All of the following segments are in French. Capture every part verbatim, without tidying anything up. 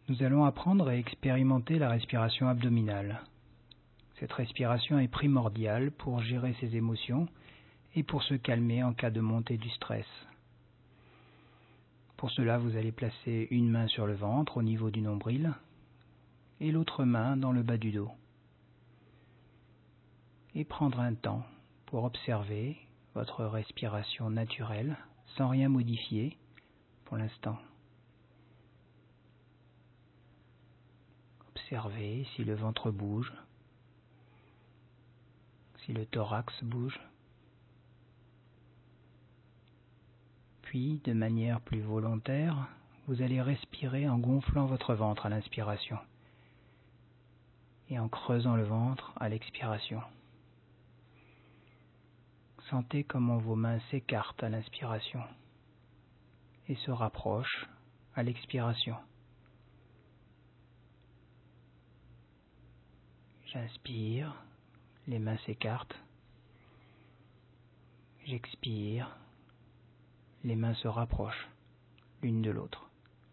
Nous allons apprendre à expérimenter la respiration abdominale. Cette respiration est primordiale pour gérer ses émotions et pour se calmer en cas de montée du stress. Pour cela, vous allez placer une main sur le ventre au niveau du nombril et l'autre main dans le bas du dos. Et prendre un temps pour observer votre respiration naturelle sans rien modifier pour l'instant. Observez si le ventre bouge, si le thorax bouge. Puis, de manière plus volontaire, vous allez respirer en gonflant votre ventre à l'inspiration et en creusant le ventre à l'expiration. Sentez comment vos mains s'écartent à l'inspiration et se rapprochent à l'expiration. J'inspire, les mains s'écartent. J'expire, les mains se rapprochent l'une de l'autre.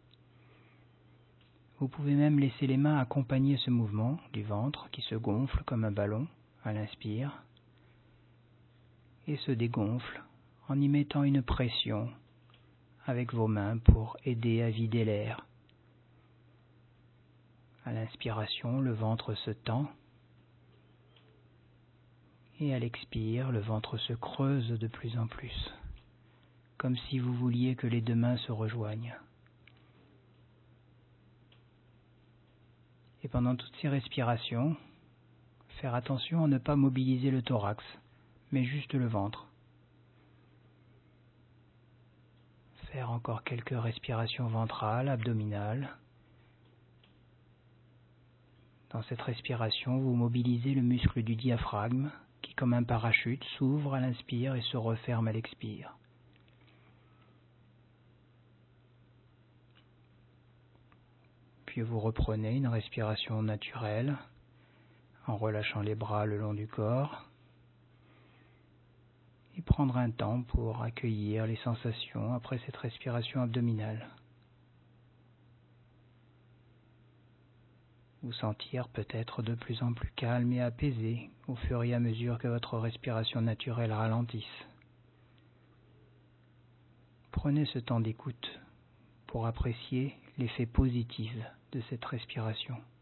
Vous pouvez même laisser les mains accompagner ce mouvement du ventre qui se gonfle comme un ballon à l'inspire et se dégonfle en y mettant une pression avec vos mains pour aider à vider l'air. À l'inspiration, le ventre se tend et à l'expire, le ventre se creuse de plus en plus, comme si vous vouliez que les deux mains se rejoignent. Et pendant toutes ces respirations, faire attention à ne pas mobiliser le thorax, mais juste le ventre. Faire encore quelques respirations ventrales, abdominales. Dans cette respiration, vous mobilisez le muscle du diaphragme qui, comme un parachute, s'ouvre à l'inspire et se referme à l'expire. Puis vous reprenez une respiration naturelle en relâchant les bras le long du corps et prendre un temps pour accueillir les sensations après cette respiration abdominale. Vous sentir peut-être de plus en plus calme et apaisé au fur et à mesure que votre respiration naturelle ralentisse. Prenez ce temps d'écoute pour apprécier l'effet positif de cette respiration.